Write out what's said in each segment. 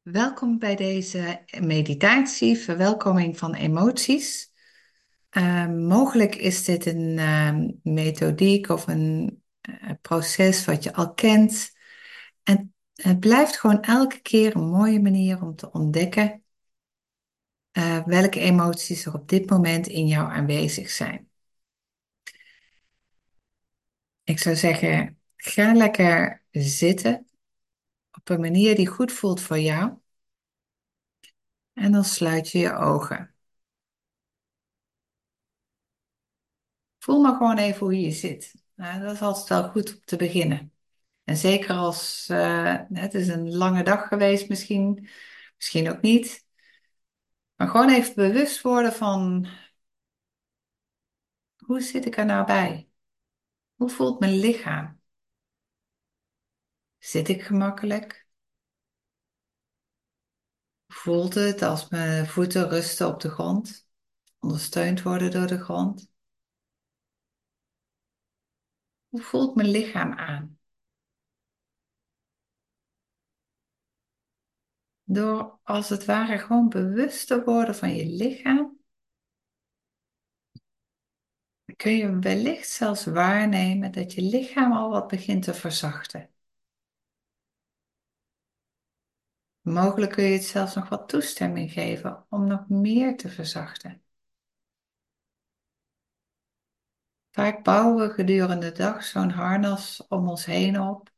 Welkom bij deze meditatie, verwelkoming van emoties. Mogelijk is dit een methodiek of een proces wat je al kent. En het blijft gewoon elke keer een mooie manier om te ontdekken welke emoties er op dit moment in jou aanwezig zijn. Ik zou zeggen, ga lekker zitten op een manier die goed voelt voor jou. En dan sluit je je ogen. Voel maar gewoon even hoe je zit. Nou, dat is altijd wel goed om te beginnen. En zeker als het is een lange dag geweest, misschien ook niet. Maar gewoon even bewust worden van hoe zit ik er nou bij? Hoe voelt mijn lichaam? Zit ik gemakkelijk? Voelt het als mijn voeten rusten op de grond, ondersteund worden door de grond? Hoe voelt mijn lichaam aan? Door als het ware gewoon bewust te worden van je lichaam, kun je wellicht zelfs waarnemen dat je lichaam al wat begint te verzachten. Mogelijk kun je het zelfs nog wat toestemming geven om nog meer te verzachten. Vaak bouwen we gedurende de dag zo'n harnas om ons heen op. Er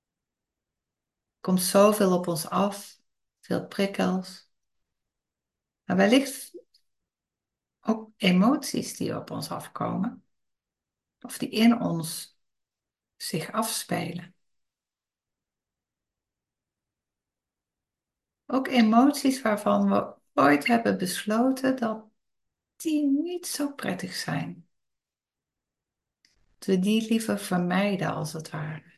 komt zoveel op ons af, veel prikkels. Maar wellicht ook emoties die op ons afkomen, of die in ons zich afspelen. Ook emoties waarvan we ooit hebben besloten dat die niet zo prettig zijn. Dat we die liever vermijden als het ware.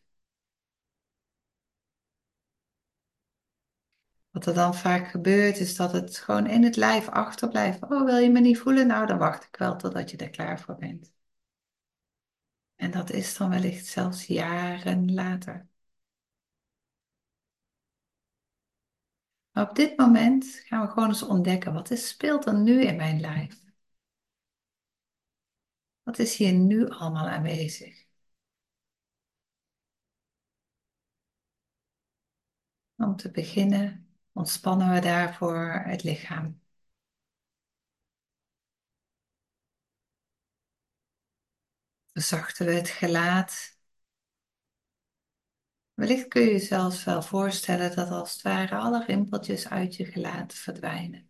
Wat er dan vaak gebeurt is dat het gewoon in het lijf achterblijft. Oh, wil je me niet voelen? Nou, dan wacht ik wel totdat je er klaar voor bent. En dat is dan wellicht zelfs jaren later. Maar op dit moment gaan we gewoon eens ontdekken, speelt er nu in mijn lijf? Wat is hier nu allemaal aanwezig? Om te beginnen ontspannen we daarvoor het lichaam. Verzachten we het gelaat. Wellicht kun je je zelfs wel voorstellen dat als het ware alle rimpeltjes uit je gelaat verdwijnen.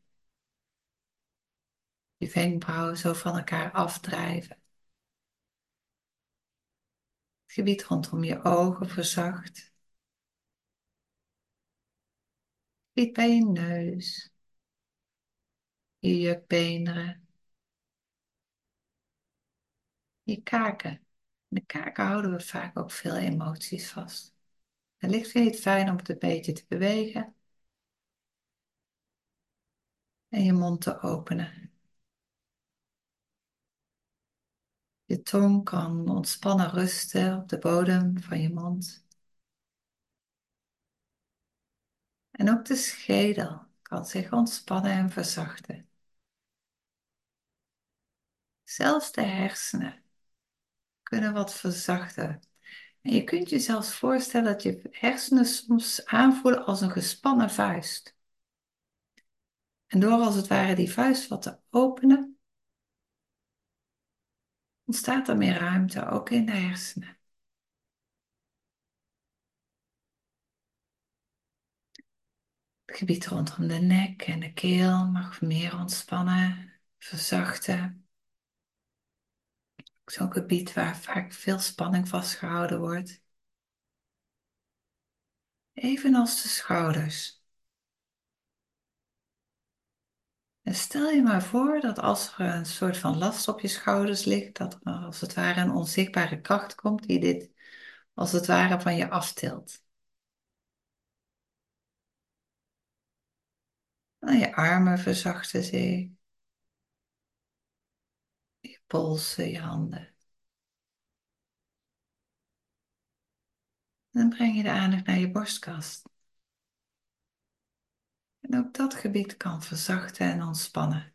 Je wenkbrauwen zo van elkaar afdrijven. Het gebied rondom je ogen verzacht. Het gebied bij je neus. Je jukbeenderen. Je kaken. In de kaken houden we vaak ook veel emoties vast. Wellicht vind je het fijn om het een beetje te bewegen. En je mond te openen. Je tong kan ontspannen rusten op de bodem van je mond. En ook de schedel kan zich ontspannen en verzachten. Zelfs de hersenen kunnen wat verzachten. En je kunt je zelfs voorstellen dat je hersenen soms aanvoelen als een gespannen vuist. En door als het ware die vuist wat te openen, ontstaat er meer ruimte, ook in de hersenen. Het gebied rondom de nek en de keel mag meer ontspannen, verzachten. Zo'n gebied waar vaak veel spanning vastgehouden wordt. Evenals de schouders. En stel je maar voor dat als er een soort van last op je schouders ligt, dat er als het ware een onzichtbare kracht komt die dit als het ware van je aftilt. En je armen verzachten zich, je polsen, je handen. En dan breng je de aandacht naar je borstkast. En ook dat gebied kan verzachten en ontspannen.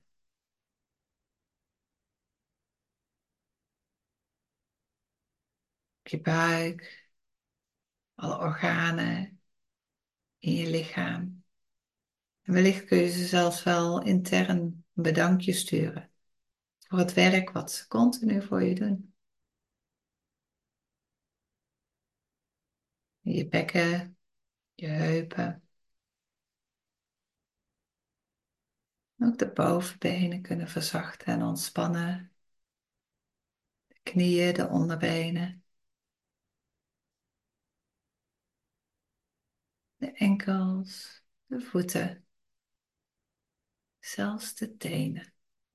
Je buik, alle organen in je lichaam. En wellicht kun je ze zelfs wel intern een bedankje sturen voor het werk wat ze continu voor je doen. Je bekken, je heupen, ook de bovenbenen kunnen verzachten en ontspannen. De knieën, de onderbenen, de enkels, de voeten, zelfs de tenen.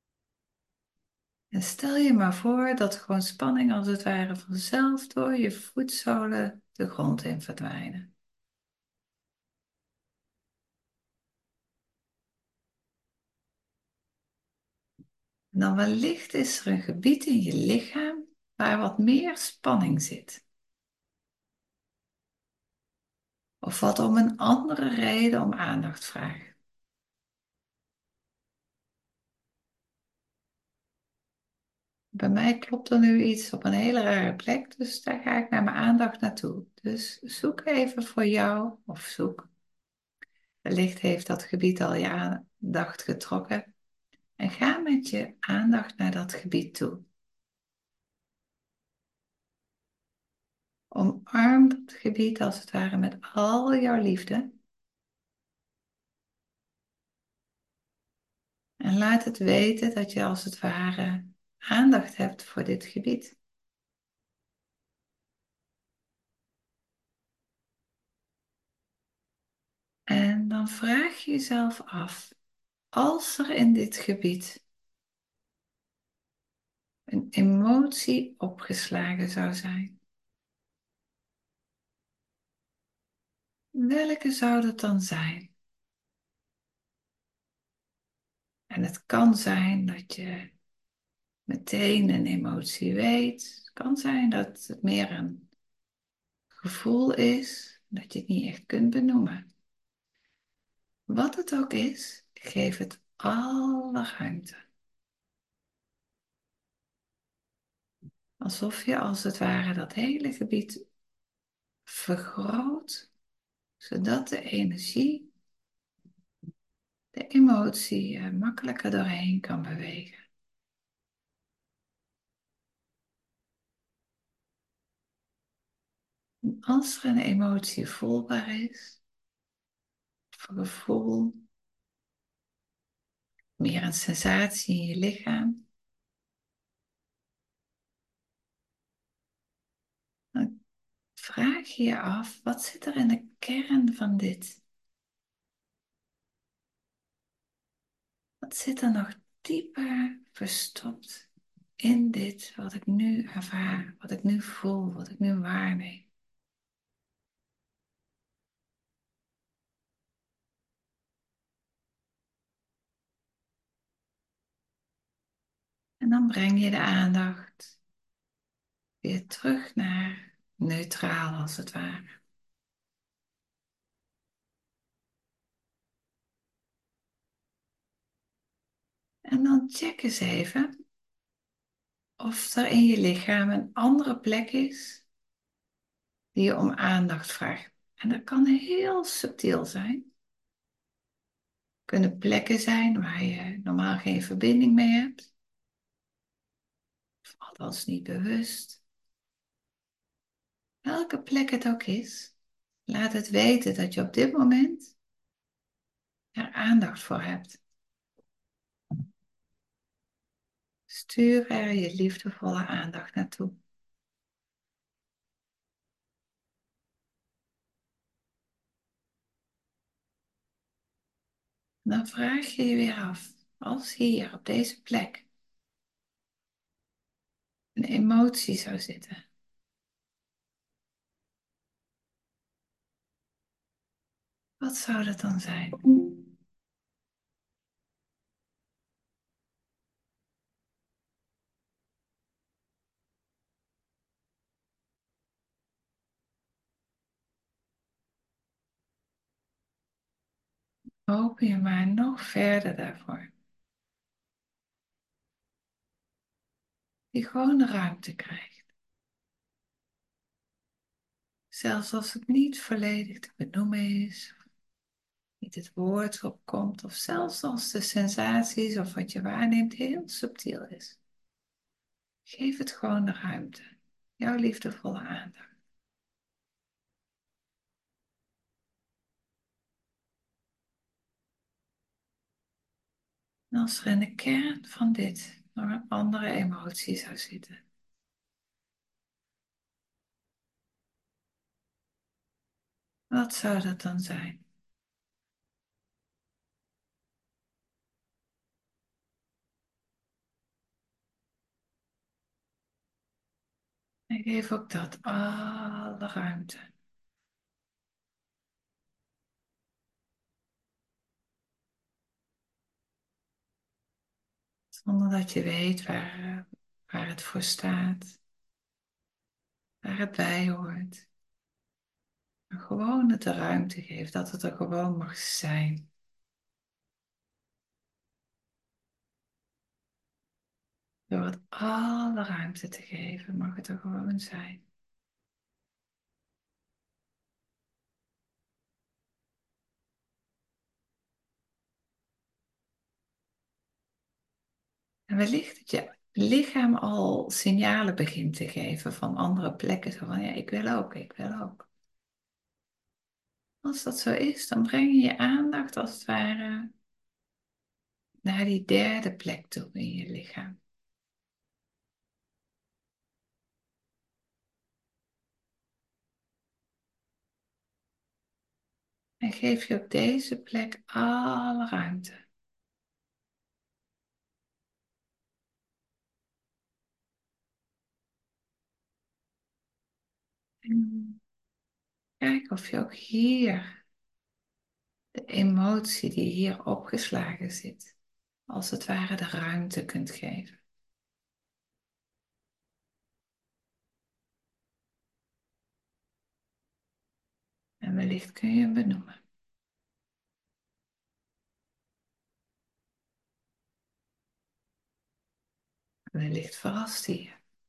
En stel je maar voor dat gewoon spanning als het ware vanzelf door je voetzolen de grond in verdwijnen. En dan wellicht is er een gebied in je lichaam waar wat meer spanning zit. Of wat om een andere reden om aandacht vraagt. Bij mij klopt er nu iets op een hele rare plek, dus daar ga ik naar mijn aandacht naartoe. Dus zoek even voor jou, of zoek. Wellicht heeft dat gebied al je aandacht getrokken. En ga met je aandacht naar dat gebied toe. Omarm dat gebied als het ware met al jouw liefde. En laat het weten dat je als het ware aandacht hebt voor dit gebied. En dan vraag je jezelf af, als er in dit gebied een emotie opgeslagen zou zijn, welke zou dat dan zijn? En het kan zijn dat je meteen een emotie weet. Het kan zijn dat het meer een gevoel is, dat je het niet echt kunt benoemen. Wat het ook is, geef het alle ruimte. Alsof je als het ware dat hele gebied vergroot, zodat de energie, de emotie makkelijker doorheen kan bewegen. En als er een emotie voelbaar is, of een gevoel, meer een sensatie in je lichaam, dan vraag je je af, wat zit er in de kern van dit? Wat zit er nog dieper verstopt in dit wat ik nu ervaar, wat ik nu voel, wat ik nu waarneem? En dan breng je de aandacht weer terug naar neutraal als het ware. En dan check eens even of er in je lichaam een andere plek is die je om aandacht vraagt. En dat kan heel subtiel zijn. Kunnen plekken zijn waar je normaal geen verbinding mee hebt. Of althans niet bewust. Welke plek het ook is, laat het weten dat je op dit moment er aandacht voor hebt. Stuur er je liefdevolle aandacht naartoe. Dan vraag je je weer af, als hier op deze plek een emotie zou zitten, wat zou dat dan zijn? Open je maar nog verder daarvoor. Die gewoon de ruimte krijgt. Zelfs als het niet volledig te benoemen is, niet het woord opkomt, of zelfs als de sensaties of wat je waarneemt heel subtiel is. Geef het gewoon de ruimte. Jouw liefdevolle aandacht. En als er in de kern van dit nog een andere emotie zou zitten, wat zou dat dan zijn? En geef ook dat alle ruimte. Zonder dat je weet waar het voor staat, waar het bij hoort. Maar gewoon het de ruimte geeft, dat het er gewoon mag zijn. Door het alle ruimte te geven, mag het er gewoon zijn. En wellicht dat je lichaam al signalen begint te geven van andere plekken. Zo van, ja, ik wil ook, ik wil ook. Als dat zo is, dan breng je je aandacht als het ware naar die derde plek toe in je lichaam. En geef je op deze plek alle ruimte. En kijk of je ook hier de emotie die hier opgeslagen zit, als het ware de ruimte kunt geven. En wellicht kun je hem benoemen. Wellicht verrast hij je.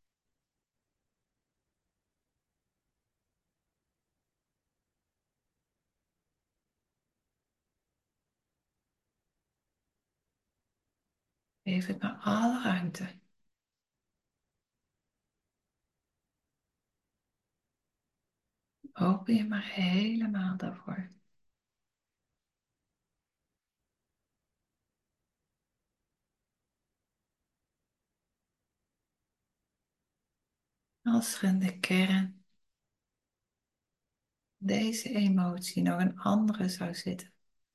Geef het maar alle ruimte. Open je maar helemaal daarvoor. Als er in de kern deze emotie nog een andere zou zitten,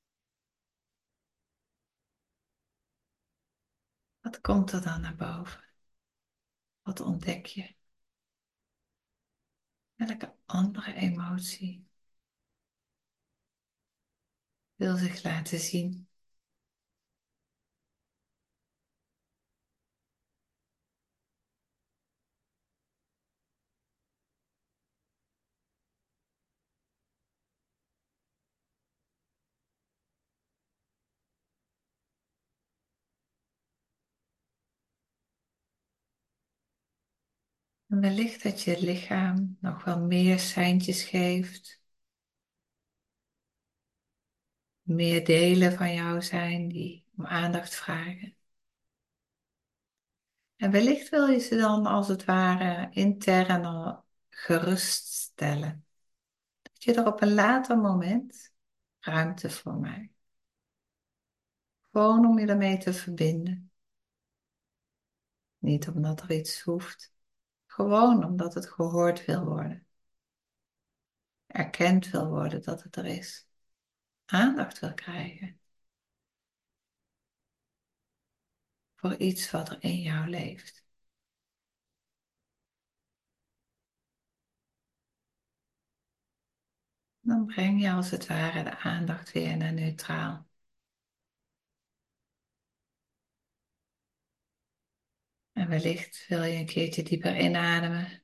wat komt er dan naar boven? Wat ontdek je? Welke andere emotie wil zich laten zien? En wellicht dat je lichaam nog wel meer seintjes geeft, meer delen van jou zijn die om aandacht vragen. En wellicht wil je ze dan als het ware intern al geruststellen. Dat je er op een later moment ruimte voor maakt. Gewoon om je ermee te verbinden. Niet omdat er iets hoeft. Gewoon omdat het gehoord wil worden. Erkend wil worden dat het er is. Aandacht wil krijgen. Voor iets wat er in jou leeft. Dan breng je als het ware de aandacht weer naar neutraal. En wellicht wil je een keertje dieper inademen.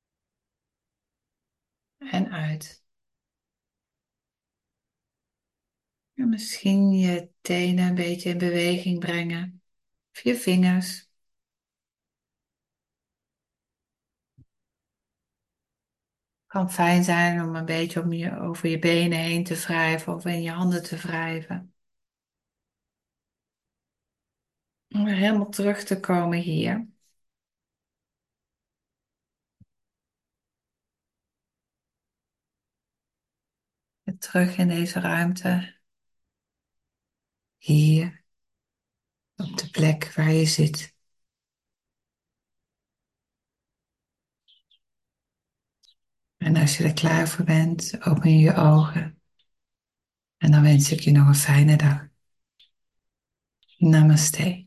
En uit. En misschien je tenen een beetje in beweging brengen. Of je vingers. Het kan fijn zijn om een beetje over je benen heen te wrijven of in je handen te wrijven. Om weer helemaal terug te komen hier. Weer terug in deze ruimte. Hier, op de plek waar je zit. En als je er klaar voor bent, open je je ogen. En dan wens ik je nog een fijne dag. Namaste.